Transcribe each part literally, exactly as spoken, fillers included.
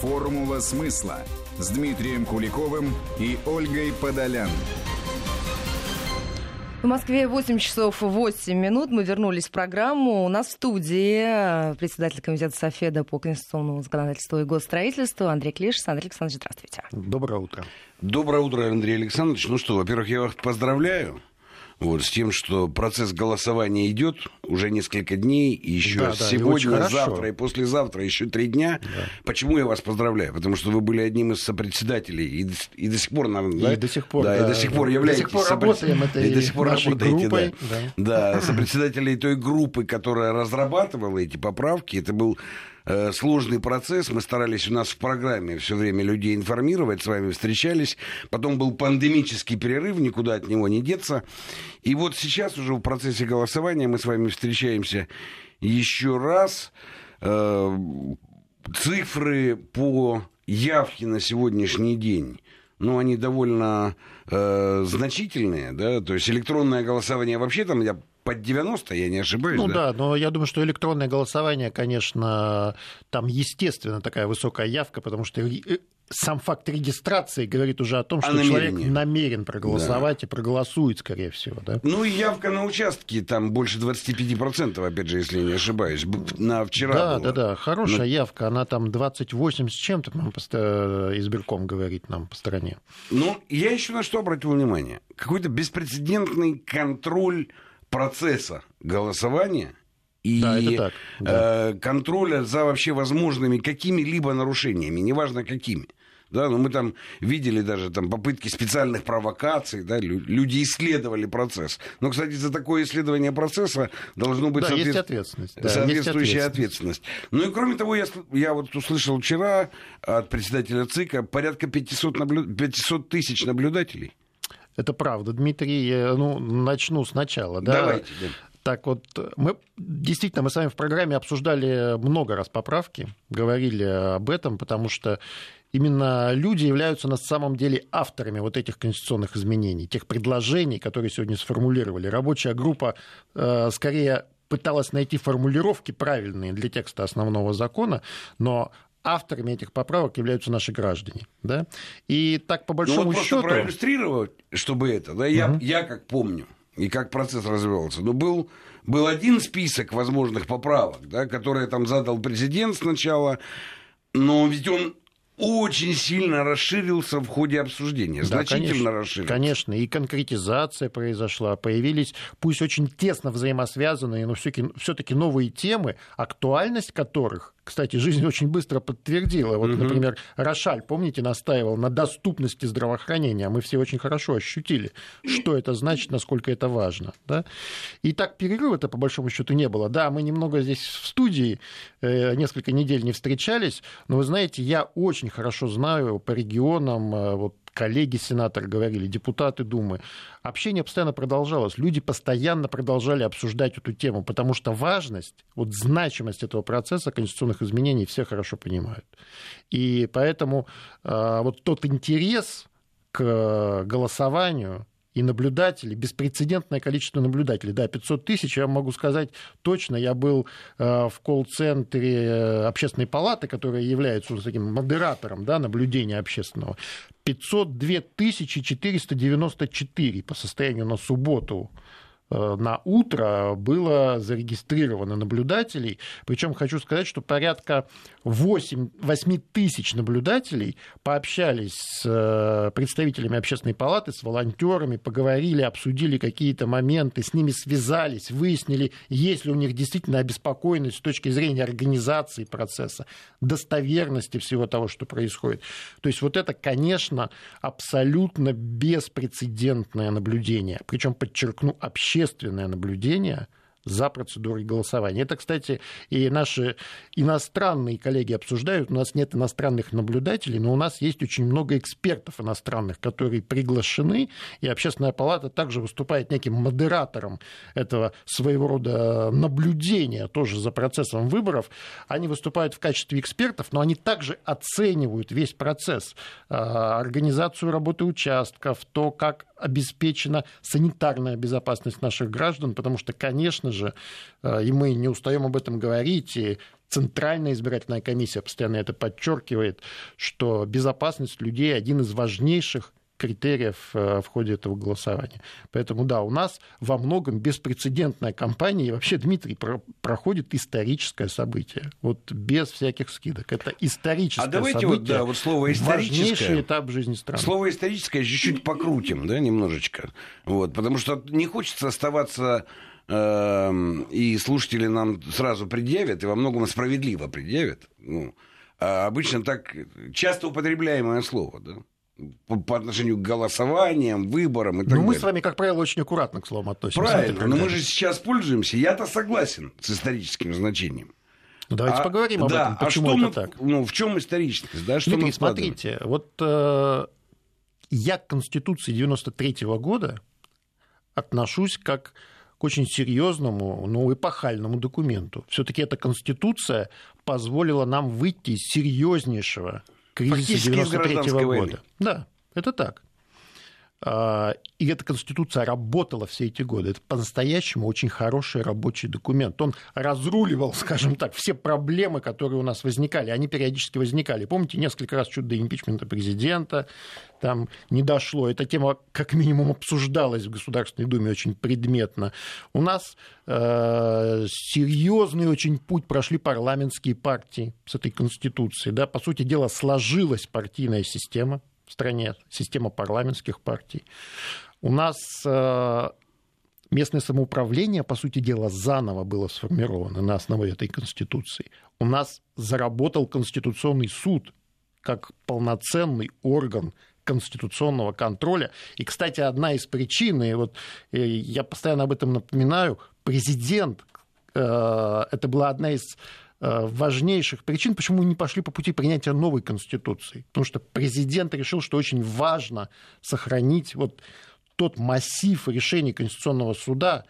«Формула смысла» с Дмитрием Куликовым и Ольгой Подолян. В Москве восемь часов восемь минут. Мы вернулись в программу. У нас в студии председатель комитета Софеда по конституционному законодательству и госстроительству Андрей Клишес. Андрей Александрович, здравствуйте. Доброе утро. Доброе утро, Андрей Александрович. Ну что, во-первых, я вас поздравляю. Вот, с тем, что процесс голосования идет уже несколько дней, и еще да, сегодня, да, и завтра и послезавтра еще три дня. Да. Почему я вас поздравляю? Потому что вы были одним из сопредседателей, и, и до сих пор, наверное, и да? до сих пор, да, да, и до сих пор да, являетесь до сих пор сопред... работаем этой и до сих пор работаете, группой, да. Да. Да, сопредседателей той группы, которая разрабатывала эти поправки. Это был э, сложный процесс. Мы старались у нас в программе все время людей информировать, с вами встречались. Потом был пандемический перерыв, никуда от него не деться. И вот сейчас уже в процессе голосования мы с вами встречаемся еще раз. Э, цифры по явке на сегодняшний день, ну, они довольно э, значительные, да, то есть электронное голосование вообще там, я под девяносто, я не ошибаюсь, ну да? да, но я думаю, что электронное голосование, конечно, там естественно такая высокая явка, потому что сам факт регистрации говорит уже о том, что о человек намерен проголосовать, да, и проголосует, скорее всего. Да? Ну и явка на участке там больше двадцать пять процентов, опять же, если я не ошибаюсь, на вчера Да, было. да, да, хорошая Но... явка, она там двадцать восемь с чем-то, избирком говорит нам по стране. Ну, я еще на что обратил внимание. Какой-то беспрецедентный контроль процесса голосования и да, это так, да. э, контроля за вообще возможными какими-либо нарушениями, неважно какими. Да, но мы там видели даже там попытки специальных провокаций, да, люди исследовали процесс. Но, кстати, за такое исследование процесса должно быть да, соответ... есть ответственность, да, соответствующая есть ответственность. Ну и кроме того, я, я вот услышал вчера от председателя ЦИКа порядка пятьсот, наблю... пятьсот тысяч наблюдателей. Это правда, Дмитрий. Ну, начну сначала. Да? Давайте, да. Так вот, мы действительно, мы с вами в программе обсуждали много раз поправки, говорили об этом, потому что именно люди являются на самом деле авторами вот этих конституционных изменений, тех предложений, которые сегодня сформулировали. Рабочая группа э, скорее пыталась найти формулировки правильные для текста основного закона, но авторами этих поправок являются наши граждане. Да? И так, по большому ну, вот счету... просто проиллюстрировать, чтобы это, да, я, uh-huh. я как помню, и как процесс развивался, но был, был один список возможных поправок, да, которые там задал президент сначала, но ведь он очень сильно расширился в ходе обсуждения, да, значительно конечно, расширился. Конечно, и конкретизация произошла, появились, пусть очень тесно взаимосвязанные, но все-таки новые темы, актуальность которых, кстати, жизнь очень быстро подтвердила. Вот, угу. например, Рошаль, помните, настаивал на доступности здравоохранения. Мы все очень хорошо ощутили, что это значит, насколько это важно. Да? И так перерыва-то, по большому счету, не было. Да, мы немного здесь в студии э, несколько недель не встречались, но, вы знаете, я очень хорошо знаю по регионам, э, вот, коллеги-сенаторы говорили, депутаты Думы. Общение постоянно продолжалось. Люди постоянно продолжали обсуждать эту тему, потому что важность, вот значимость этого процесса конституционных изменений все хорошо понимают. И поэтому э, вот тот интерес к голосованию и наблюдателей, беспрецедентное количество наблюдателей. Да, пятьсот тысяч, я могу сказать точно, я был в колл-центре Общественной палаты, которая является таким модератором, да, наблюдения общественного. пятьсот две тысячи четыреста девяносто четыре по состоянию на субботу на утро было зарегистрировано наблюдателей. Причем хочу сказать, что порядка восемь тысяч наблюдателей пообщались с представителями Общественной палаты, с волонтерами, поговорили, обсудили какие-то моменты, с ними связались, выяснили, есть ли у них действительно обеспокоенность с точки зрения организации процесса, достоверности всего того, что происходит. То есть вот это, конечно, абсолютно беспрецедентное наблюдение. Причем, подчеркну, общественное общественное наблюдение за процедурой голосования. Это, кстати, и наши иностранные коллеги обсуждают. У нас нет иностранных наблюдателей, но у нас есть очень много экспертов иностранных, которые приглашены, и Общественная палата также выступает неким модератором этого своего рода наблюдения тоже за процессом выборов. Они выступают в качестве экспертов, но они также оценивают весь процесс, организацию работы участков, то, как обеспечена санитарная безопасность наших граждан, потому что, конечно же, и мы не устаем об этом говорить, и Центральная избирательная комиссия постоянно это подчеркивает, что безопасность людей один из важнейших критериев в ходе этого голосования. Поэтому, да, у нас во многом беспрецедентная кампания, и вообще, Дмитрий, про- проходит историческое событие, вот без всяких скидок. Это историческое а давайте событие, вот, да, вот слово историческое, важнейший этап жизни страны. Слово историческое чуть-чуть покрутим, да, немножечко, вот, потому что не хочется оставаться, э, и слушатели нам сразу предъявят, и во многом справедливо предъявят, ну, а обычно так часто употребляемое слово, да, по отношению к голосованиям, выборам и так ну, далее. мы с вами, как правило, очень аккуратно к словам относимся. Правильно, но мы же сейчас пользуемся, я-то согласен с историческим значением. Ну, давайте а, поговорим об да, этом, почему а что это мы, так. Ну, в чем историчность? Да, что Дмитрий, мы вкладываем? смотрите, вот э, я к Конституции девяносто третьего года отношусь как к очень серьезному, но эпохальному документу. Все-таки эта Конституция позволила нам выйти из серьезнейшего кризиса девяносто третьего года. Да, это так. И эта Конституция работала все эти годы. Это по-настоящему очень хороший рабочий документ. Он разруливал, скажем так, все проблемы, которые у нас возникали. Они периодически возникали. Помните, несколько раз чуть до импичмента президента там не дошло. Эта тема как минимум обсуждалась в Государственной Думе очень предметно. У нас э, серьезный очень путь прошли парламентские партии с этой Конституцией. Да? По сути дела, сложилась партийная система в стране, система парламентских партий. У нас э, местное самоуправление, по сути дела, заново было сформировано на основе этой Конституции. У нас заработал Конституционный суд как полноценный орган конституционного контроля. И, кстати, одна из причин, и вот э, я постоянно об этом напоминаю, президент, э, это была одна из важнейших причин, почему мы не пошли по пути принятия новой Конституции. Потому что президент решил, что очень важно сохранить вот тот массив решений Конституционного суда,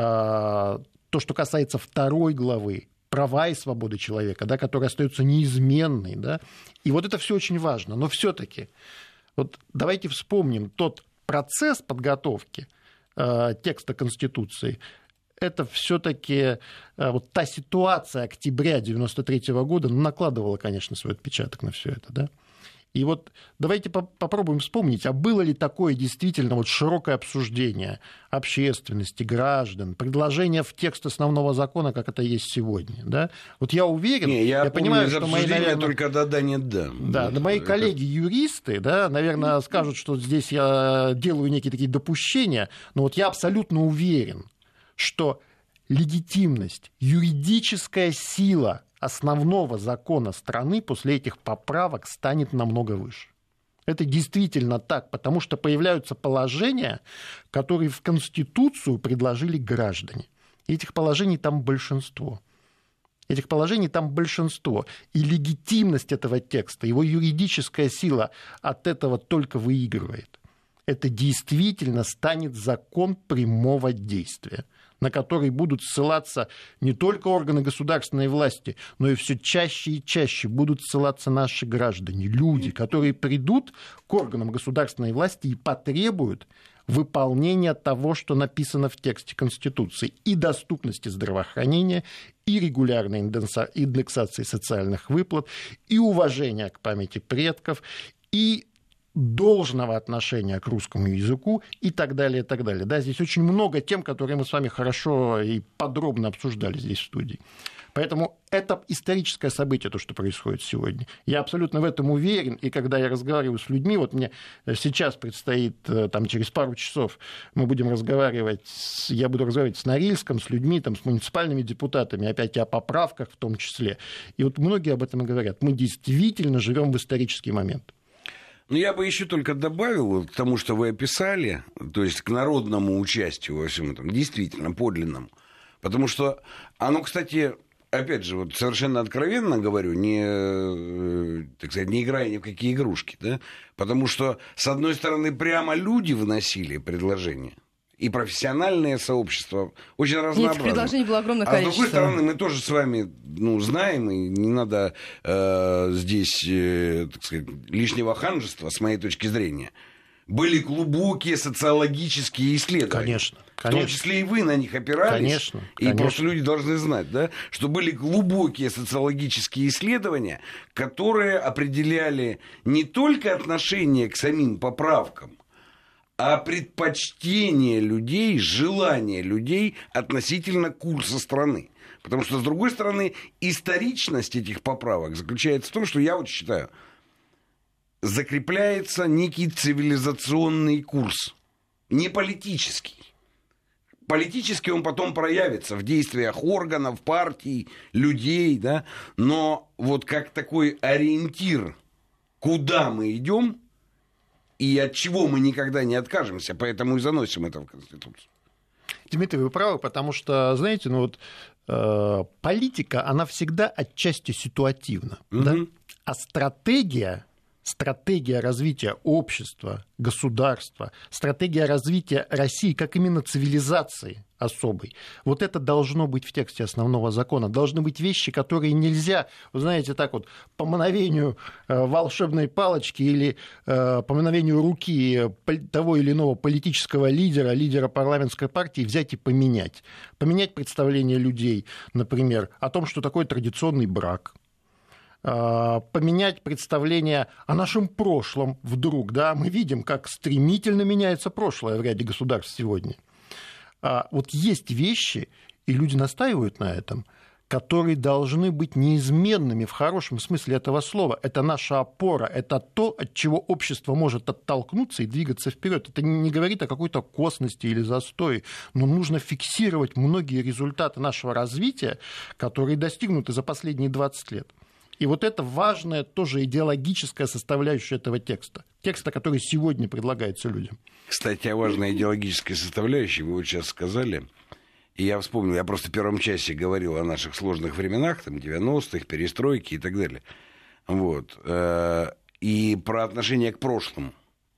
то, что касается второй главы, права и свободы человека, да, которые остаются неизменной. Да. И вот это все очень важно. Но все-таки вот давайте вспомним тот процесс подготовки текста Конституции. Это все-таки вот та ситуация октября девяносто третьего года накладывала, конечно, свой отпечаток на все это, да. И вот давайте по- попробуем вспомнить, а было ли такое действительно вот широкое обсуждение общественности, граждан, предложение в текст основного закона, как это есть сегодня, да? Вот я уверен, Не, я, я помню, понимаю, из что мои, наверное, только да, да, нет, да. да, да, мои коллеги-юристы, да, наверное, скажут, что здесь я делаю некие такие допущения, но вот я абсолютно уверен, что легитимность, юридическая сила основного закона страны после этих поправок станет намного выше. Это действительно так, потому что появляются положения, которые в Конституцию предложили граждане. И этих положений там большинство. Этих положений там большинство. И легитимность этого текста, его юридическая сила от этого только выигрывает. Это действительно станет закон прямого действия, на который будут ссылаться не только органы государственной власти, но и все чаще и чаще будут ссылаться наши граждане, люди, которые придут к органам государственной власти и потребуют выполнения того, что написано в тексте Конституции, и доступности здравоохранения, и регулярной индексации социальных выплат, и уважения к памяти предков, и должного отношения к русскому языку и так далее, и так далее. Да, здесь очень много тем, которые мы с вами хорошо и подробно обсуждали здесь в студии. Поэтому это историческое событие, то, что происходит сегодня. Я абсолютно в этом уверен, и когда я разговариваю с людьми, вот мне сейчас предстоит, там, через пару часов мы будем разговаривать, с, я буду разговаривать с Норильском, с людьми, там, с муниципальными депутатами, опять и о поправках в том числе. И вот многие об этом и говорят. Мы действительно живем в исторический момент. Ну, я бы еще только добавил к тому, что вы описали, то есть к народному участию во всем этом, действительно подлинному. Потому что оно, кстати, опять же, вот совершенно откровенно говорю, не, так сказать, не играя ни в какие игрушки, да? Потому что, с одной стороны, прямо люди вносили предложения, и профессиональное сообщество очень разнообразно. Нет, предложений было огромное а количество. с другой стороны, мы тоже с вами ну, знаем, и не надо э, здесь, э, так сказать, лишнего ханжества, с моей точки зрения, были глубокие социологические исследования. Конечно, конечно. В том числе и вы на них опирались. Конечно, и конечно. просто люди должны знать, да, что были глубокие социологические исследования, которые определяли не только отношение к самим поправкам, а предпочтение людей, желание людей относительно курса страны. Потому что, с другой стороны, историчность этих поправок заключается в том, что я вот считаю, закрепляется некий цивилизационный курс, не политический. Политически он потом проявится в действиях органов, партий, людей, да, но вот как такой ориентир, куда мы идем и от чего мы никогда не откажемся, поэтому и заносим это в Конституцию. Дмитрий, вы правы, потому что, знаете, ну вот э, политика, она всегда отчасти ситуативна, угу. да? А стратегия... Стратегия развития общества, государства, стратегия развития России как именно цивилизации особой. Вот это должно быть в тексте основного закона. Должны быть вещи, которые нельзя, вы знаете, так вот, по мановению волшебной палочки или по мановению руки того или иного политического лидера, лидера парламентской партии взять и поменять. Поменять представление людей, например, о том, что такое традиционный брак. Поменять представление о нашем прошлом вдруг. Да? Мы видим, как стремительно меняется прошлое в ряде государств сегодня. Вот есть вещи, и люди настаивают на этом, которые должны быть неизменными в хорошем смысле этого слова. Это наша опора, это то, от чего общество может оттолкнуться и двигаться вперед. Это не говорит о какой-то косности или застое, но нужно фиксировать многие результаты нашего развития, которые достигнуты за последние двадцать лет. И вот это важная тоже идеологическая составляющая этого текста. Текста, который сегодня предлагается людям. Кстати, о важной идеологической составляющей вы вот сейчас сказали. И я вспомнил, я просто в первом часе говорил о наших сложных временах, там, девяностых, перестройки и так далее. Вот. И про отношение к прошлому.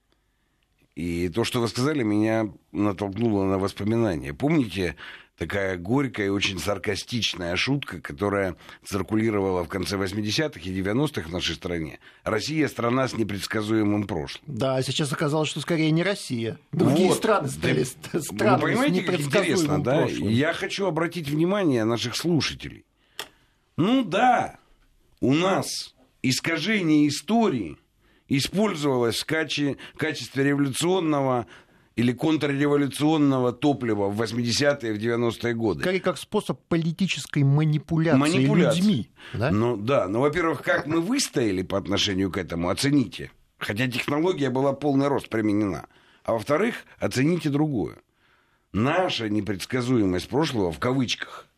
И то, что вы сказали, меня натолкнуло на воспоминания. Помните, такая горькая и очень саркастичная шутка, которая циркулировала в конце восьмидесятых и девяностых в нашей стране. Россия – страна с непредсказуемым прошлым. Да, сейчас оказалось, что скорее не Россия. Другие вот. страны стали да, странами вы понимаете, с как интересно, да? прошлым. Я хочу обратить внимание наших слушателей. Ну да, у нас искажение истории использовалось в каче- качестве революционного или контрреволюционного топлива в восьмидесятые, в девяностые годы. Скорее, как способ политической манипуляции, манипуляции. людьми. Да? Ну, да, но, во-первых, как мы выстояли по отношению к этому, оцените. Хотя технология была полный рост применена. А во-вторых, оцените другое. Наша непредсказуемость прошлого, в кавычках,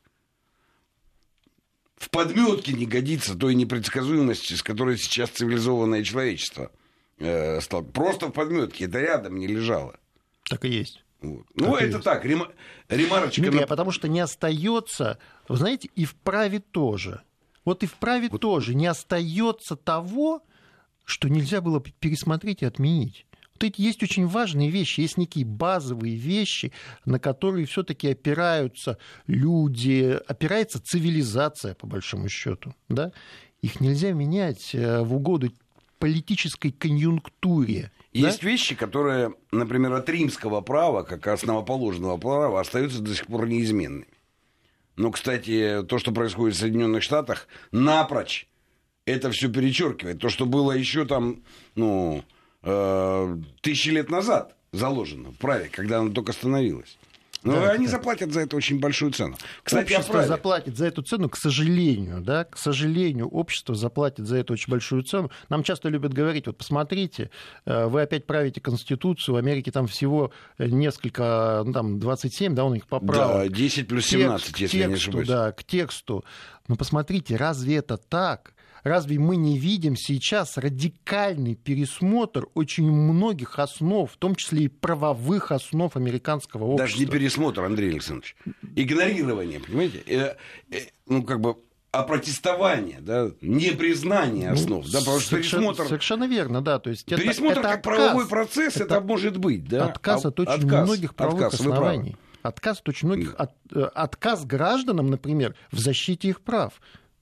в подметке не годится той непредсказуемости, с которой сейчас цивилизованное человечество э, стало. Просто в подметке, это рядом не лежало. Так и есть. Вот. Ну, это есть. Так, рем... ремарочка. Дмитрий, на... а потому что не остается, вы знаете, и в праве тоже. Вот и в праве вот. тоже не остается того, что нельзя было пересмотреть и отменить. Вот эти есть очень важные вещи, есть некие базовые вещи, на которые все-таки опираются люди, опирается цивилизация, по большому счету. Да? Их нельзя менять в угоду политической конъюнктуре. Есть да? вещи, которые, например, от римского права, как основоположного права, остаются до сих пор неизменными. Но, кстати, то, что происходит в Соединенных Штатах, напрочь это все перечеркивает. То, что было еще там, ну, э, тысячи лет назад заложено в праве, когда оно только становилось. Но да, они да. заплатят за это очень большую цену. Кстати, общество заплатит за эту цену, к сожалению, да, к сожалению, общество заплатит за это очень большую цену. Нам часто любят говорить, вот посмотрите, вы опять правите Конституцию, в Америке там всего несколько, ну, там двадцать семь, да, у них поправок. Да, десять плюс семнадцать, Текст, если тексту, я не ошибаюсь. Да, к тексту. Но посмотрите, разве это так? Разве мы не видим сейчас радикальный пересмотр очень многих основ, в том числе и правовых основ американского общества? Даже не пересмотр, Андрей Александрович. Игнорирование, понимаете? Э, э, ну, как бы опротестование, да, непризнание основ. Ну, да, потому что совершенно, пересмотр... Совершенно верно, да. То есть пересмотр это, как это правовой отказ, процесс, это, это может быть, да. Отказ от очень отказ, многих правовых отказ, оснований. Отказ от очень многих... От, отказ гражданам, например, в защите их прав.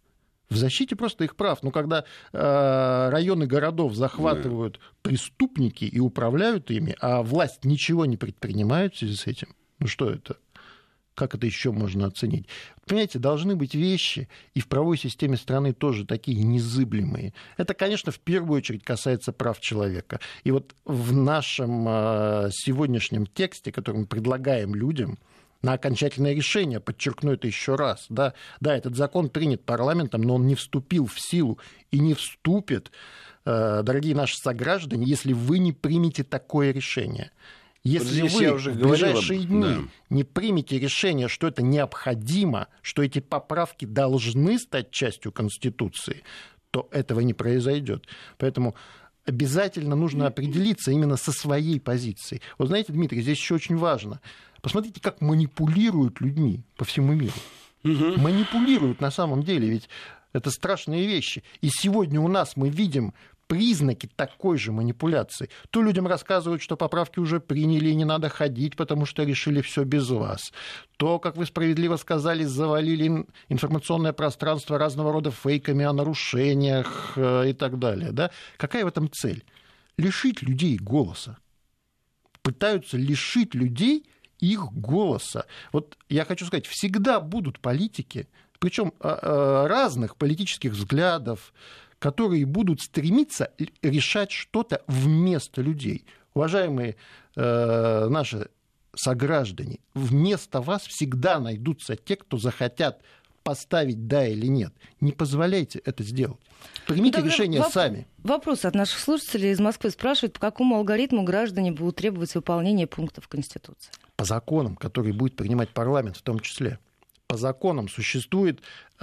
В защите просто их прав. Но когда э, районы городов захватывают да. преступники и управляют ими, а власть ничего не предпринимает в связи с этим, ну что это? Как это еще можно оценить? Понимаете, должны быть вещи, и в правовой системе страны тоже такие незыблемые. Это, конечно, в первую очередь касается прав человека. И вот в нашем э, сегодняшнем тексте, который мы предлагаем людям, на окончательное решение, подчеркну это еще раз. Да, да, этот закон принят парламентом, но он не вступил в силу и не вступит, дорогие наши сограждане, если вы не примете такое решение. Если вот вы уже в ближайшие говорил, дни да. не примете решение, что это необходимо, что эти поправки должны стать частью Конституции, то этого не произойдет. Поэтому обязательно нужно определиться именно со своей позицией. Вот знаете, Дмитрий, здесь еще очень важно. Посмотрите, как манипулируют людьми по всему миру. Угу. Манипулируют на самом деле, ведь это страшные вещи. И сегодня у нас мы видим признаки такой же манипуляции. То людям рассказывают, что поправки уже приняли и не надо ходить, потому что решили все без вас. То, как вы справедливо сказали, завалили информационное пространство разного рода фейками о нарушениях и так далее. Да? Какая в этом цель? Лишить людей голоса. Пытаются лишить людей их голоса. Вот я хочу сказать, всегда будут политики, причем разных политических взглядов, которые будут стремиться решать что-то вместо людей. Уважаемые э, наши сограждане, вместо вас всегда найдутся те, кто захотят поставить «да» или «нет». Не позволяйте это сделать. Примите ну, решение воп- сами. Вопрос от наших слушателей из Москвы спрашивают, по какому алгоритму граждане будут требовать выполнения пунктов Конституции? По законам, которые будет принимать парламент в том числе. По законам существует,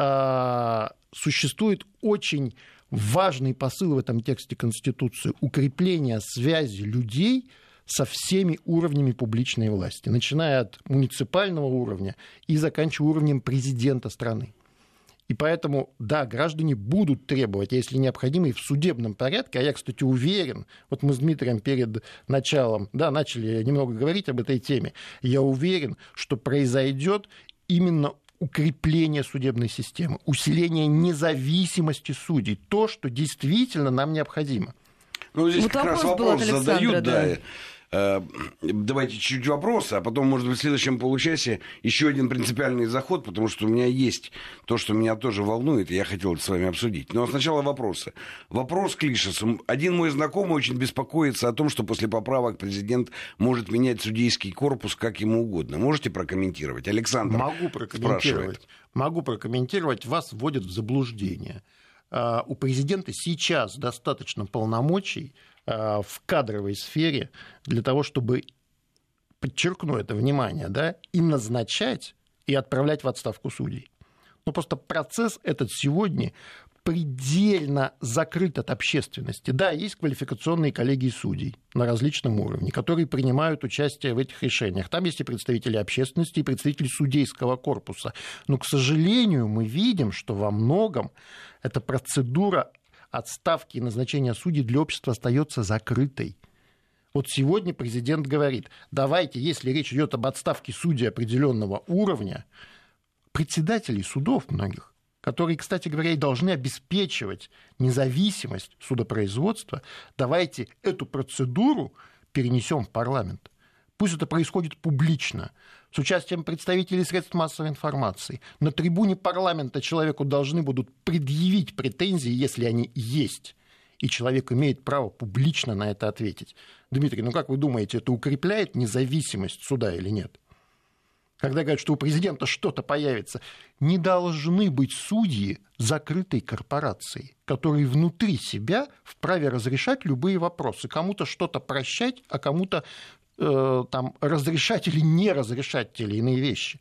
э, существует очень важный посыл в этом тексте Конституции – укрепление связи людей со всеми уровнями публичной власти, начиная от муниципального уровня и заканчивая уровнем президента страны. И поэтому, да, граждане будут требовать, если необходимо, и в судебном порядке. А я, кстати, уверен, вот мы с Дмитрием перед началом, да, начали немного говорить об этой теме, я уверен, что произойдет именно укрепление судебной системы, усиление независимости судей, то, что действительно нам необходимо. Ну, здесь вот как раз вопрос задают, да. да. Давайте чуть-чуть вопросы, а потом, может быть, в следующем получасе еще один принципиальный заход, потому что у меня есть то, что меня тоже волнует, и я хотел это с вами обсудить. Но сначала вопросы. Вопрос к Лишесу. Один мой знакомый очень беспокоится о том, что после поправок президент может менять судейский корпус как ему угодно. Можете прокомментировать? Александр Могу прокомментировать. Спрашивает. Могу прокомментировать. Вас вводят в заблуждение. У президента сейчас достаточно полномочий в кадровой сфере для того, чтобы, подчеркну это внимание, да, и назначать, и отправлять в отставку судей. Но просто процесс этот сегодня предельно закрыт от общественности. Да, есть квалификационные коллегии судей на различном уровне, которые принимают участие в этих решениях. Там есть и представители общественности, и представители судейского корпуса. Но, к сожалению, мы видим, что во многом эта процедура отставки и назначения судей для общества остается закрытой. Вот сегодня президент говорит, давайте, если речь идет об отставке судей определенного уровня, председателей судов многих, которые, кстати говоря, и должны обеспечивать независимость судопроизводства, давайте эту процедуру перенесем в парламент. Пусть это происходит публично, с участием представителей средств массовой информации. На трибуне парламента человеку должны будут предъявить претензии, если они есть. И человек имеет право публично на это ответить. Дмитрий, ну как вы думаете, это укрепляет независимость суда или нет? Когда говорят, что у президента что-то появится, не должны быть судьи закрытой корпорацией, которые внутри себя вправе разрешать любые вопросы. Кому-то что-то прощать, а кому-то э, там, разрешать или не разрешать те или иные вещи.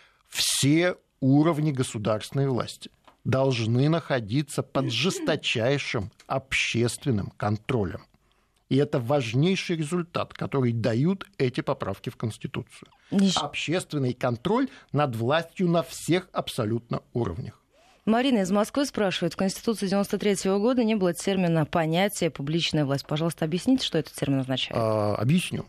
Все уровни государственной власти должны находиться под жесточайшим общественным контролем. И это важнейший результат, который дают эти поправки в Конституцию. Общественный контроль над властью на всех абсолютно уровнях. Марина из Москвы спрашивает. В Конституции девяносто третьего года не было термина «понятие публичная власть». Пожалуйста, объясните, что этот термин означает. А, объясню.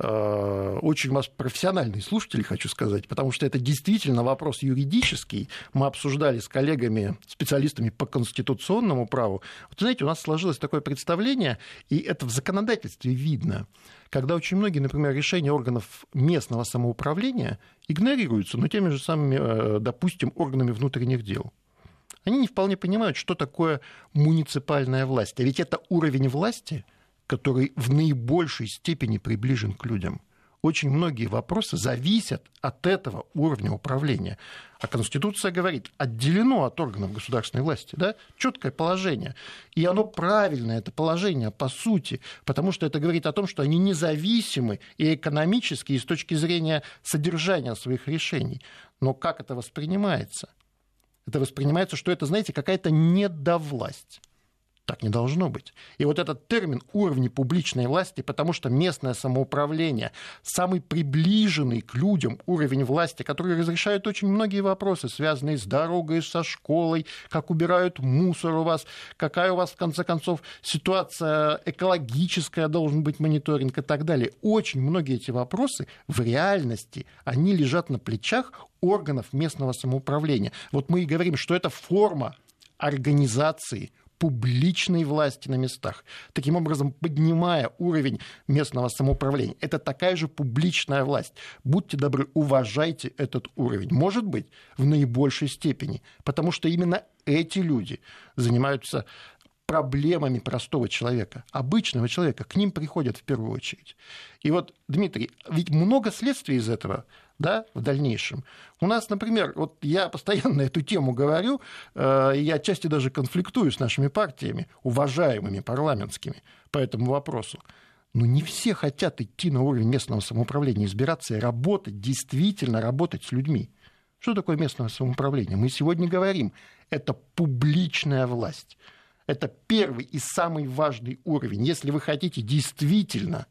Очень у вас профессиональные слушатели, хочу сказать, потому что это действительно вопрос юридический. Мы обсуждали с коллегами, специалистами по конституционному праву. Вот, знаете, у нас сложилось такое представление, и это в законодательстве видно, когда очень многие, например, решения органов местного самоуправления игнорируются, но теми же самыми, допустим, органами внутренних дел. Они не вполне понимают, что такое муниципальная власть. А ведь это уровень власти, который в наибольшей степени приближен к людям. Очень многие вопросы зависят от этого уровня управления. А Конституция говорит, отделено от органов государственной власти, да, четкое положение. И оно правильное, это положение по сути, потому что это говорит о том, что они независимы и экономически, и с точки зрения содержания своих решений. Но как это воспринимается? Это воспринимается, что это, знаете, какая-то недовласть. Так не должно быть. И вот этот термин «уровни публичной власти», потому что местное самоуправление – самый приближенный к людям уровень власти, который разрешает очень многие вопросы, связанные с дорогой, со школой, как убирают мусор у вас, какая у вас, в конце концов, ситуация экологическая, должен быть мониторинг и так далее. Очень многие эти вопросы в реальности, они лежат на плечах органов местного самоуправления. Вот мы и говорим, что это форма организации публичной власти на местах, таким образом поднимая уровень местного самоуправления. Это такая же публичная власть. Будьте добры, уважайте этот уровень. Может быть, в наибольшей степени, потому что именно эти люди занимаются проблемами простого человека, обычного человека. К ним приходят в первую очередь. И вот, Дмитрий, ведь много следствий из этого, да, в дальнейшем. У нас, например, вот я постоянно эту тему говорю, э, я отчасти даже конфликтую с нашими партиями, уважаемыми парламентскими, по этому вопросу. Но не все хотят идти на уровень местного самоуправления, избираться и работать, действительно работать с людьми. Что такое местное самоуправление? Мы сегодня говорим, это публичная власть. Это первый и самый важный уровень. Если вы хотите действительно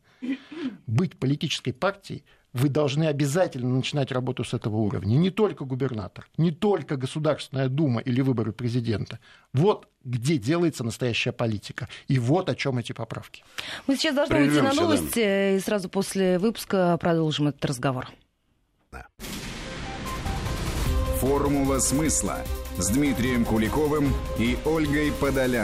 быть политической партией, вы должны обязательно начинать работу с этого уровня. Не только губернатор, не только Государственная Дума или выборы президента. Вот где делается настоящая политика. И вот о чем эти поправки. Мы сейчас должны уйти на новости, да. И сразу после выпуска продолжим этот разговор. Да. Формула смысла с Дмитрием Куликовым и Ольгой Подолян.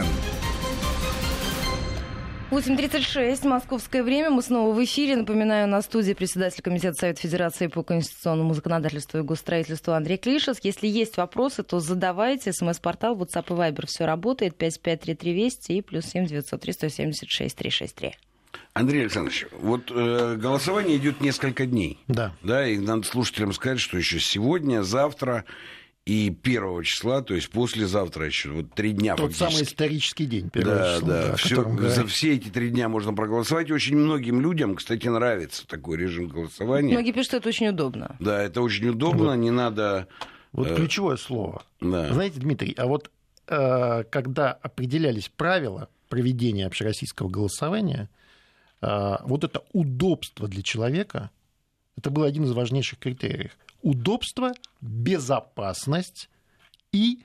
восемь тридцать шесть, московское время. Мы снова в эфире. Напоминаю, на студии председатель Комитета Совета Федерации по конституционному законодательству и госстроительству Андрей Клишес. Если есть вопросы, то задавайте. СМС-портал, WhatsApp и Viber все работает. пять пять три три Вести и плюс семь девятьсот три сто семьдесят шесть триста шестьдесят три. Андрей Александрович, вот э, голосование идет несколько дней. Да. Да, и надо слушателям сказать, что еще сегодня, завтра и первого числа, то есть послезавтра еще, вот три дня Тот фактически. самый исторический день, первого да, числа. Да, Да, все, за все эти три дня можно проголосовать. И очень многим людям, кстати, нравится такой режим голосования. Многие пишут, что это очень удобно. Да, это очень удобно, вот. Не надо... Вот э... ключевое слово. Да. Знаете, Дмитрий, а вот э, когда определялись правила проведения общероссийского голосования, э, вот это удобство для человека, это был один из важнейших критериев. Удобство, безопасность и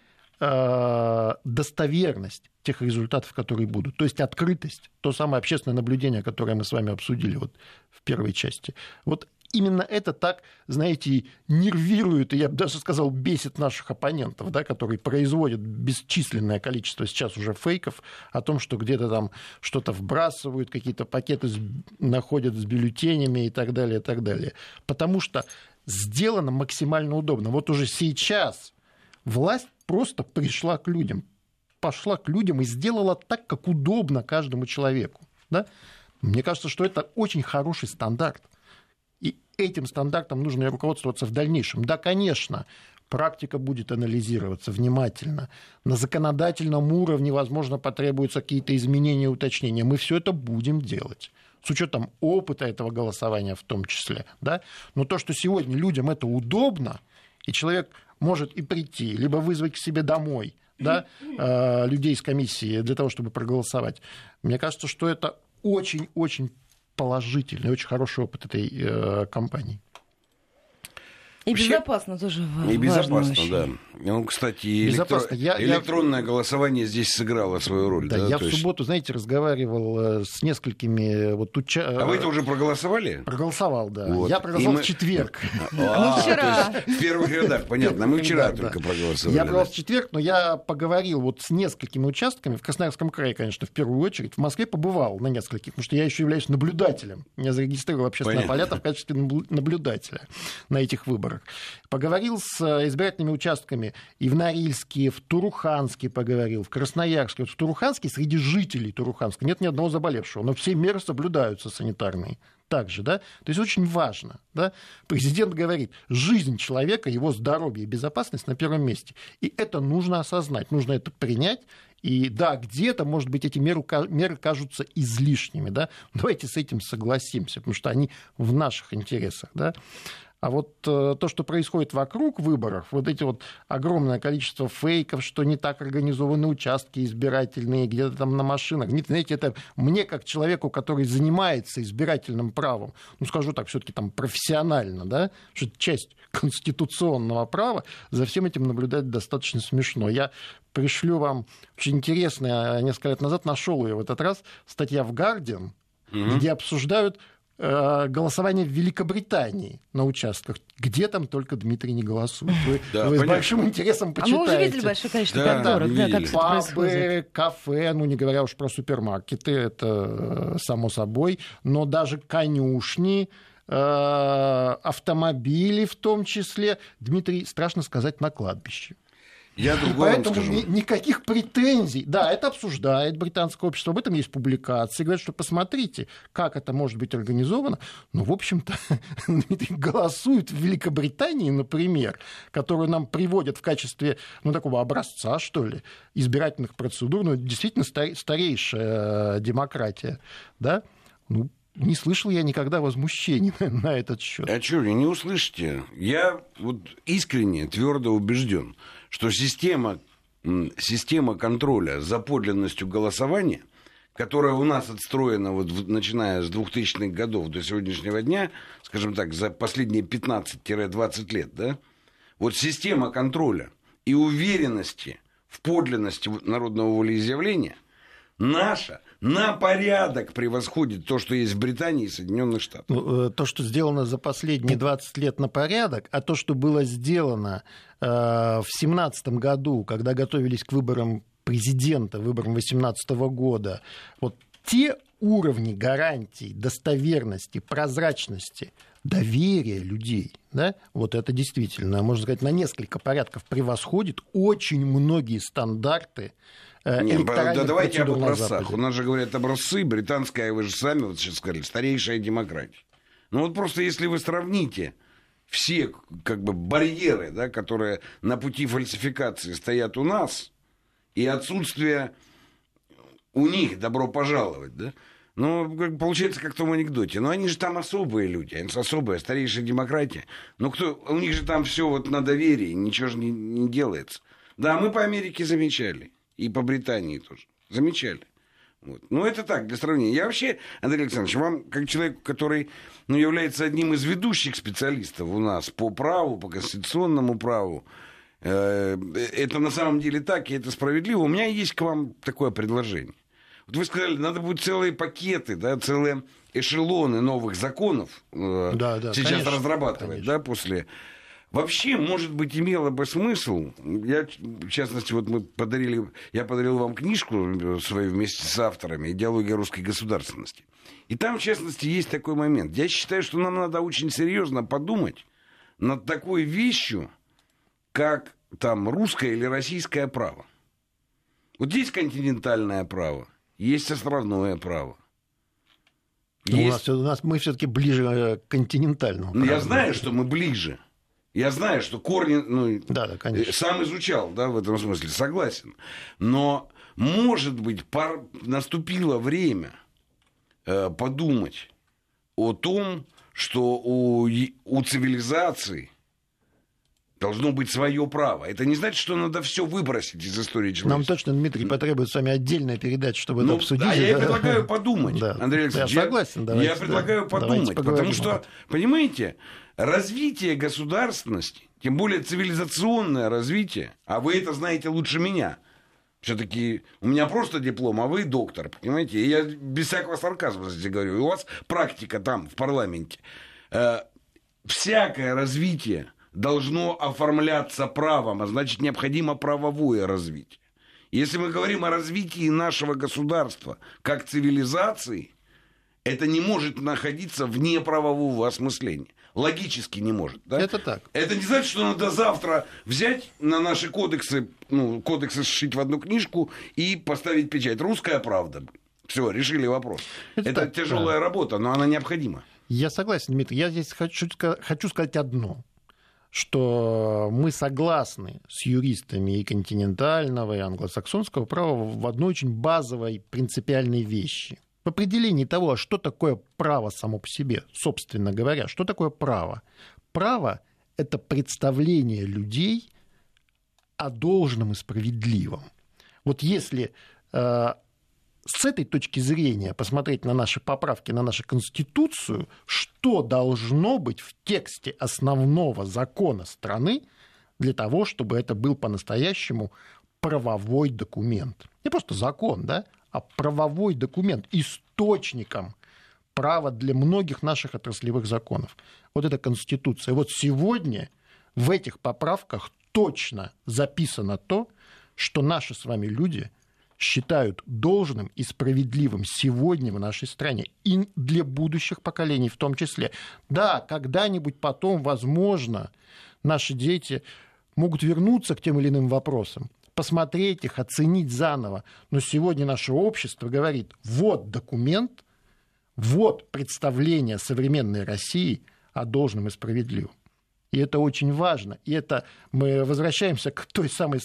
э, достоверность тех результатов, которые будут. То есть открытость, то самое общественное наблюдение, которое мы с вами обсудили вот в первой части. Вот именно это так, знаете, нервирует, и я бы даже сказал, бесит наших оппонентов, да, которые производят бесчисленное количество сейчас уже фейков о том, что где-то там что-то вбрасывают, какие-то пакеты находят с бюллетенями и так далее, и так далее. Потому что сделано максимально удобно. Вот уже сейчас власть просто пришла к людям, пошла к людям и сделала так, как удобно каждому человеку. Да? Мне кажется, что это очень хороший стандарт. И этим стандартом нужно руководствоваться в дальнейшем. Да, конечно, практика будет анализироваться внимательно. На законодательном уровне, возможно, потребуются какие-то изменения, уточнения. Мы все это будем делать. С учетом опыта этого голосования в том числе. Да? Но то, что сегодня людям это удобно, и человек может и прийти, либо вызвать к себе домой, да, э, людей из комиссии для того, чтобы проголосовать, мне кажется, что это очень-очень положительный, очень хороший опыт этой э, кампании. И безопасно тоже важно. И безопасно, да. Ну, кстати, безопасно. Электро... Я, электронное я... голосование здесь сыграло свою роль. Да, да? я То в есть... субботу, знаете, разговаривал с несколькими... Вот, уча... А вы это уже проголосовали? Проголосовал, да. Вот. Я проголосовал мы... в четверг. Ну, вчера. В первых рядах, понятно. Мы вчера только проголосовали. Я проголосовал в четверг, но я поговорил вот с несколькими участками. В Красноярском крае, конечно, в первую очередь. В Москве побывал на нескольких, потому что я еще являюсь наблюдателем. Меня зарегистрировал общественная палата в качестве наблюдателя на этих выборах. Поговорил с избирательными участками и в Норильске, в Туруханске поговорил, в Красноярске. Вот в Туруханске среди жителей Туруханска нет ни одного заболевшего, но все меры соблюдаются санитарные. Также, да? То есть очень важно, да? Президент говорит, жизнь человека, его здоровье и безопасность на первом месте. И это нужно осознать, нужно это принять. И да, где-то, может быть, эти меры, меры кажутся излишними, да? Давайте с этим согласимся, потому что они в наших интересах, да? А вот э, то, что происходит вокруг выборов, вот эти вот огромное количество фейков, что не так организованы участки избирательные, где-то там на машинах. Нет, знаете, это мне, как человеку, который занимается избирательным правом, ну, скажу так, все-таки там профессионально, да, что это часть конституционного права, за всем этим наблюдать достаточно смешно. Я пришлю вам очень интересное, несколько лет назад нашел ее в этот раз, статья в Guardian, mm-hmm. где обсуждают голосование в Великобритании на участках, где там только Дмитрий не голосует. Вы, да, вы с большим интересом почитаете. А мы уже видели большое количество да, конторок, да, как это пабы, кафе, ну не говоря уж про супермаркеты, это само собой, но даже конюшни, автомобили в том числе, Дмитрий, страшно сказать, на кладбище. Я и поэтому ни, никаких претензий. Да, это обсуждает британское общество, об этом есть публикации. Говорят, что посмотрите, как это может быть организовано. Ну, в общем-то, голосуют в Великобритании, например, которую нам приводят в качестве, ну, такого образца, что ли, избирательных процедур. Ну, действительно старейшая демократия, да? Ну, не слышал я никогда возмущений на этот счет. А что, вы не услышите? Я вот искренне, твердо убежден, что система, система контроля за подлинностью голосования, которая у нас отстроена, вот, начиная с двухтысячных годов до сегодняшнего дня, скажем так, за последние пятнадцать-двадцать лет, да, вот система контроля и уверенности в подлинности народного волеизъявления наша на порядок превосходит то, что есть в Британии и Соединенных Штатах. То, что сделано за последние двадцать лет на порядок, а то, что было сделано э, в семнадцатом году, когда готовились к выборам президента, выборам восемнадцатого года, вот те уровни гарантий, достоверности, прозрачности, доверия людей, да, вот это действительно, можно сказать, на несколько порядков превосходит очень многие стандарты. Нет, да, давайте об образцах. У нас же говорят образцы, британская, вы же сами вот сейчас сказали, старейшая демократия. Ну вот просто если вы сравните все как бы барьеры, да, которые на пути фальсификации стоят у нас, и отсутствие у них добро пожаловать, да, ну, получается, как в том анекдоте. Но они же там особые люди, они особая, старейшая демократия. Ну, кто, у них же там все вот на доверии, ничего же не, не делается. Да, мы по Америке замечали. И по Британии тоже. Замечали. Вот. Ну, это так, для сравнения. Я вообще, Андрей Александрович, вам, как человеку, который ну, является одним из ведущих специалистов у нас по праву, по конституционному праву, э, это на самом деле так, и это справедливо. У меня есть к вам такое предложение. Вот вы сказали, надо будет целые пакеты, да, целые эшелоны новых законов э, да, да, сейчас конечно, разрабатывать, конечно. Да, после... Вообще, может быть, имело бы смысл, я, в частности, вот мы подарили, я подарил вам книжку свою вместе с авторами «Идеология русской государственности». И там, в частности, есть такой момент. Я считаю, что нам надо очень серьезно подумать над такой вещью, как там русское или российское право. Вот есть континентальное право, есть островное право. Есть... У, нас, у нас мы все-таки ближе к континентальному праву. Я знаю, что мы ближе. Я знаю, что корни, ну, да, да, конечно. Сам изучал, да, в этом смысле, согласен. Но, может быть, пар... наступило время э, подумать о том, что у, у цивилизации должно быть свое право. Это не значит, что надо все выбросить из истории человечества. Нам точно, Дмитрий, потребуется с вами отдельная передача, чтобы ну, это обсудить. А я да? предлагаю подумать, да. Андрей Александрович. Я согласен, давайте. Я предлагаю да. подумать, потому что, понимаете, развитие государственности, тем более цивилизационное развитие, а вы это знаете лучше меня. Все-таки у меня просто диплом, а вы доктор, понимаете? И я без всякого сарказма здесь говорю. И у вас практика там, в парламенте. Всякое развитие должно оформляться правом, а значит, необходимо правовое развитие. Если мы говорим о развитии нашего государства как цивилизации, это не может находиться вне правового осмысления. Логически не может. Да? Это так. Это не значит, что надо завтра взять на наши кодексы, ну, кодексы сшить в одну книжку и поставить печать. Русская правда. Все, решили вопрос. Это, это так, тяжелая да. работа, но она необходима. Я согласен, Дмитрий. Я здесь хочу, хочу сказать одно. Что мы согласны с юристами и континентального, и англосаксонского права в одной очень базовой принципиальной вещи. В определении того, что такое право само по себе, собственно говоря, что такое право? Право – это представление людей о должном и справедливом. Вот если э, с этой точки зрения посмотреть на наши поправки, на нашу Конституцию, что должно быть в тексте основного закона страны для того, чтобы это был по-настоящему правовой документ. Не просто закон, да, а правовой документ, источником права для многих наших отраслевых законов. Вот это Конституция. Вот сегодня в этих поправках точно записано то, что наши с вами люди считают должным и справедливым сегодня в нашей стране и для будущих поколений в том числе. Да, когда-нибудь потом, возможно, наши дети могут вернуться к тем или иным вопросам, посмотреть их, оценить заново. Но сегодня наше общество говорит, вот документ, вот представление современной России о должном и справедливом. И это очень важно. И это мы возвращаемся к той самой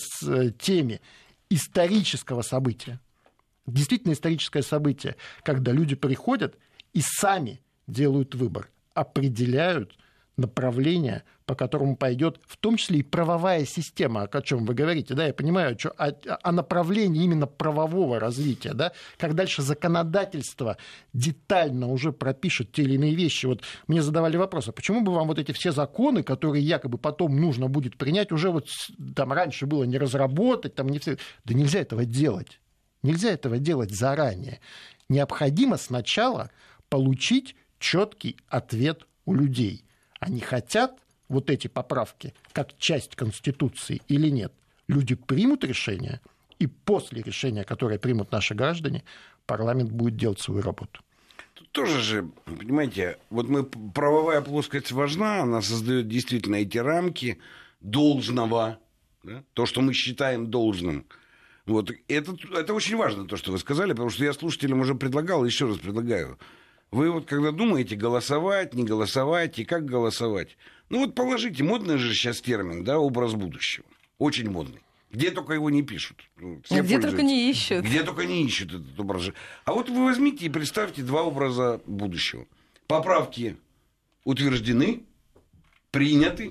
теме исторического события. Действительно историческое событие, когда люди приходят и сами делают выбор, определяют направление, по которому пойдет в том числе и правовая система, о чем вы говорите. Да, я понимаю, что, о, о направлении именно правового развития, да, как дальше законодательство детально уже пропишет те или иные вещи. Вот мне задавали вопрос, а почему бы вам вот эти все законы, которые якобы потом нужно будет принять, уже вот там раньше было не разработать, там не все. Да нельзя этого делать. Нельзя этого делать заранее. Необходимо сначала получить четкий ответ у людей. Они хотят вот эти поправки как часть Конституции или нет. Люди примут решение, и после решения, которое примут наши граждане, парламент будет делать свою работу. Тут тоже же, понимаете, вот мы, правовая плоскость важна, она создает действительно эти рамки должного, да, то, что мы считаем должным. Вот, это, это очень важно, то, что вы сказали, потому что я слушателям уже предлагал, еще раз предлагаю. Вы вот когда думаете, голосовать, не голосовать, и как голосовать, ну вот положите, модный же сейчас термин, да, образ будущего. Очень модный. Где только его не пишут. Все где только не ищут. Где только не ищут этот образ. А вот вы возьмите и представьте два образа будущего. Поправки утверждены, приняты,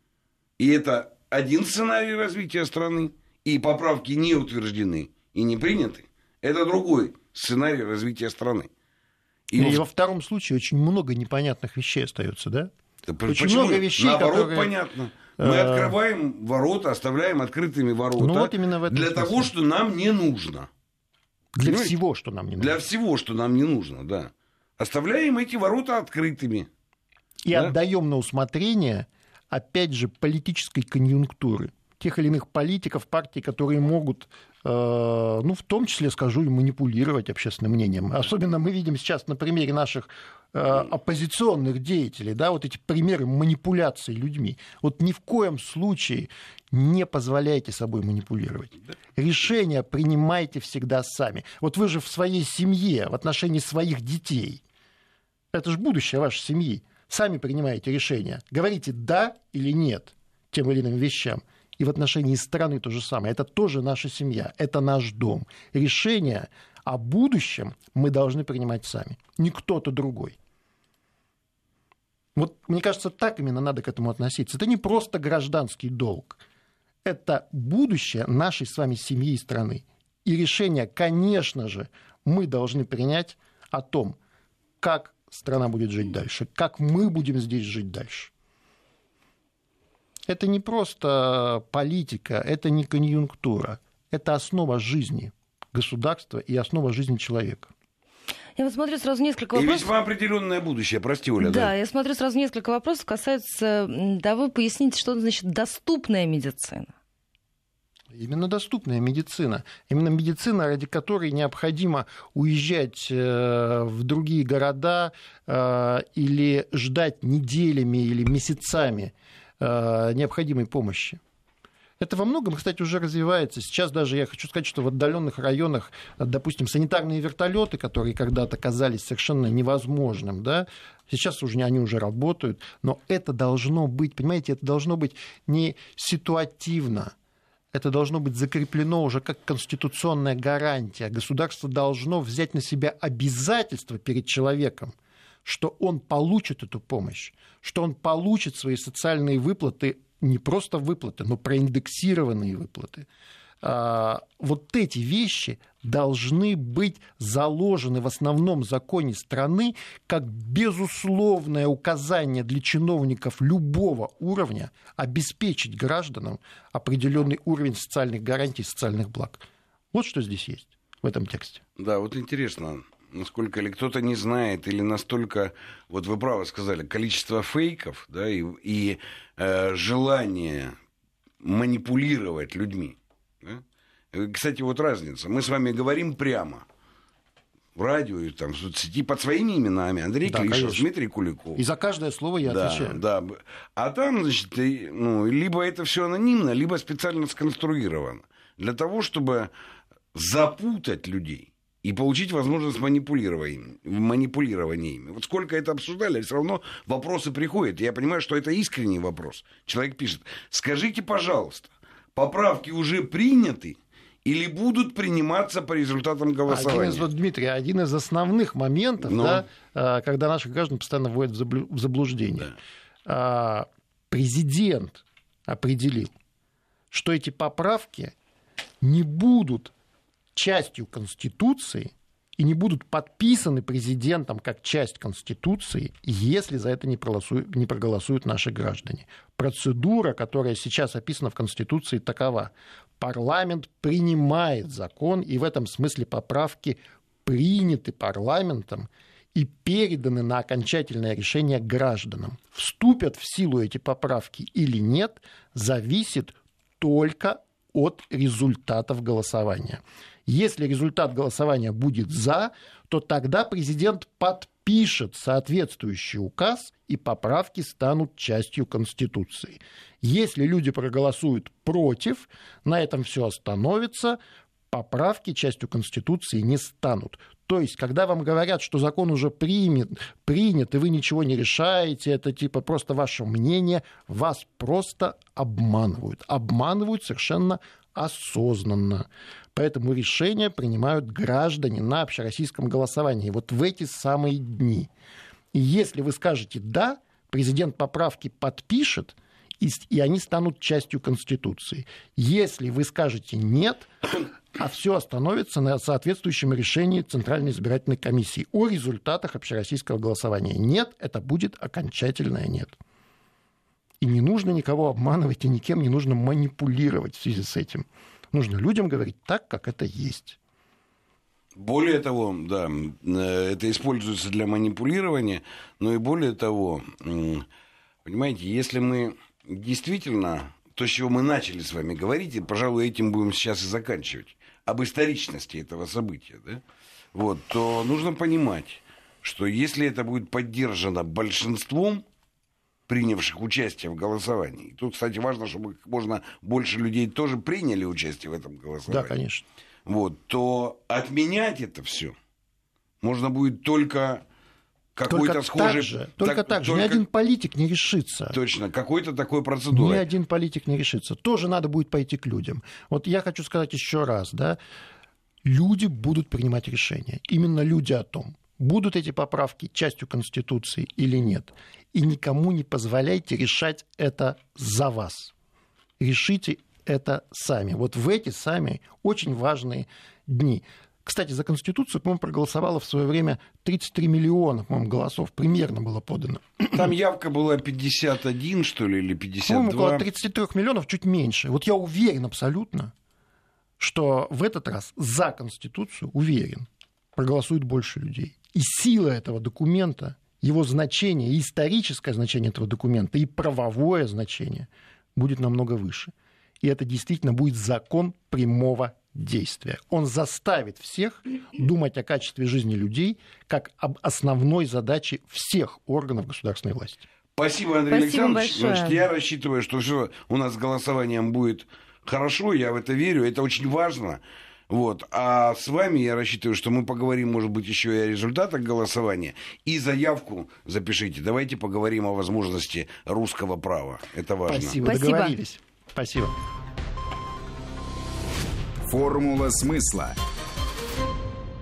и это один сценарий развития страны, и поправки не утверждены и не приняты, это другой сценарий развития страны. И, и во втором случае очень много непонятных вещей остается, да? да очень почему? Много вещей, Наоборот, которые... понятно. Мы а... открываем ворота, оставляем открытыми ворота ну, вот именно в этом для смысле. Того, что нам не нужно. Для Понимаете? Всего, что нам не нужно. Для всего, что нам не нужно, да. Оставляем эти ворота открытыми. И да? Отдаем на усмотрение, опять же, политической конъюнктуры. Тех или иных политиков, партий, которые могут, э, ну, в том числе, скажу, и манипулировать общественным мнением. Особенно мы видим сейчас на примере наших э, оппозиционных деятелей, да, вот эти примеры манипуляций людьми. Вот ни в коем случае не позволяйте собой манипулировать. Решения принимайте всегда сами. Вот вы же в своей семье, в отношении своих детей, это же будущее вашей семьи, сами принимаете решения. Говорите «да» или «нет» тем или иным вещам. И в отношении страны то же самое. Это тоже наша семья, это наш дом. Решения о будущем мы должны принимать сами, не кто-то другой. Вот, мне кажется, так именно надо к этому относиться. Это не просто гражданский долг. Это будущее нашей с вами семьи и страны. И решение, конечно же, мы должны принять о том, как страна будет жить дальше, как мы будем здесь жить дальше. Это не просто политика, это не конъюнктура, это основа жизни государства и основа жизни человека. Я вот смотрю сразу несколько вопросов. И весьма определенное будущее, прости, Оля. Да, да, я смотрю сразу несколько вопросов, касаются... Да, вы поясните, что значит доступная медицина? Именно доступная медицина. Именно медицина, ради которой необходимо уезжать в другие города или ждать неделями или месяцами необходимой помощи. Это во многом, кстати, уже развивается. Сейчас даже я хочу сказать, что в отдаленных районах, допустим, санитарные вертолеты, которые когда-то казались совершенно невозможным, да, сейчас уже они уже работают, но это должно быть, понимаете, это должно быть не ситуативно, это должно быть закреплено уже как конституционная гарантия. Государство должно взять на себя обязательство перед человеком, что он получит эту помощь, что он получит свои социальные выплаты, не просто выплаты, но проиндексированные выплаты. Вот эти вещи должны быть заложены в основном законе страны как безусловное указание для чиновников любого уровня обеспечить гражданам определенный уровень социальных гарантий, социальных благ. Вот что здесь есть в этом тексте. Да, вот интересно, насколько или кто-то не знает, или настолько, вот вы правы сказали, количество фейков, да, и, и э, желание манипулировать людьми. Да? Кстати, вот разница. Мы с вами говорим прямо в радио и там, в соцсети под своими именами. Андрей да, Клишев, конечно. Дмитрий Куликов. И за каждое слово я да, отвечаю. Да. А там, значит, ну, либо это все анонимно, либо специально сконструировано. Для того, чтобы запутать людей и получить возможность манипулирования, манипулирования ими. Вот сколько это обсуждали, все равно вопросы приходят. Я понимаю, что это искренний вопрос. Человек пишет: скажите, пожалуйста, поправки уже приняты или будут приниматься по результатам голосования? Один из, вот, Дмитрий, один из основных моментов, Но... да, когда наших граждан постоянно вводят в заблуждение. Да. Президент определил, что эти поправки не будут частью Конституции и не будут подписаны президентом как часть Конституции, если за это не проголосуют, не проголосуют наши граждане. Процедура, которая сейчас описана в Конституции, такова. Парламент принимает закон, и в этом смысле поправки приняты парламентом и переданы на окончательное решение гражданам. Вступят в силу эти поправки или нет, зависит только от результатов голосования. Если результат голосования будет «за», то тогда президент подпишет соответствующий указ, и поправки станут частью Конституции. Если люди проголосуют «против», на этом все остановится, поправки частью Конституции не станут. То есть, когда вам говорят, что закон уже принят, принят, и вы ничего не решаете, это типа просто ваше мнение, вас просто обманывают. Обманывают совершенно осознанно. Поэтому решения принимают граждане на общероссийском голосовании вот в эти самые дни. И если вы скажете «да», президент поправки подпишет, и, и они станут частью Конституции. Если вы скажете «нет», а все остановится на соответствующем решении Центральной избирательной комиссии о результатах общероссийского голосования. Нет, это будет окончательное «нет». И не нужно никого обманывать, и никем не нужно манипулировать в связи с этим. Нужно людям говорить так, как это есть. Более того, да, это используется для манипулирования, но и более того, понимаете, если мы действительно, то, с чего мы начали с вами говорить, и, пожалуй, этим будем сейчас и заканчивать, об историчности этого события, да, вот, то нужно понимать, что если это будет поддержано большинством принявших участие в голосовании. И тут, кстати, важно, чтобы как можно больше людей тоже приняли участие в этом голосовании. Да, конечно. Вот, то отменять это все можно будет только какой-то только схожий... Так же, только так, так же. Только... Ни один политик не решится. Точно, какой-то такой процедурой. Ни один политик не решится. Тоже надо будет пойти к людям. Вот я хочу сказать еще раз, да, люди будут принимать решения. Именно люди о том, будут эти поправки частью Конституции или нет. И никому не позволяйте решать это за вас. Решите это сами. Вот в эти сами очень важные дни. Кстати, за Конституцию, по-моему, проголосовало в свое время тридцать три миллиона, по-моему, голосов примерно было подано. Там явка была пятьдесят один, что ли, или пятьдесят два? По-моему, около тридцать три миллионов, чуть меньше. Вот я уверен абсолютно, что в этот раз за Конституцию, уверен, проголосует больше людей. И сила этого документа, его значение, и историческое значение этого документа, и правовое значение будет намного выше. И это действительно будет закон прямого действия. Он заставит всех думать о качестве жизни людей как об основной задаче всех органов государственной власти. Спасибо, Андрей Спасибо Александрович. большое. Значит, я рассчитываю, что все у нас с голосованием будет хорошо, я в это верю, это очень важно. Вот. А с вами я рассчитываю, что мы поговорим, может быть, еще и о результатах голосования. И заявку запишите. Давайте поговорим о возможности русского права. Это важно. Спасибо, Спасибо. договорились. Спасибо. Формула смысла.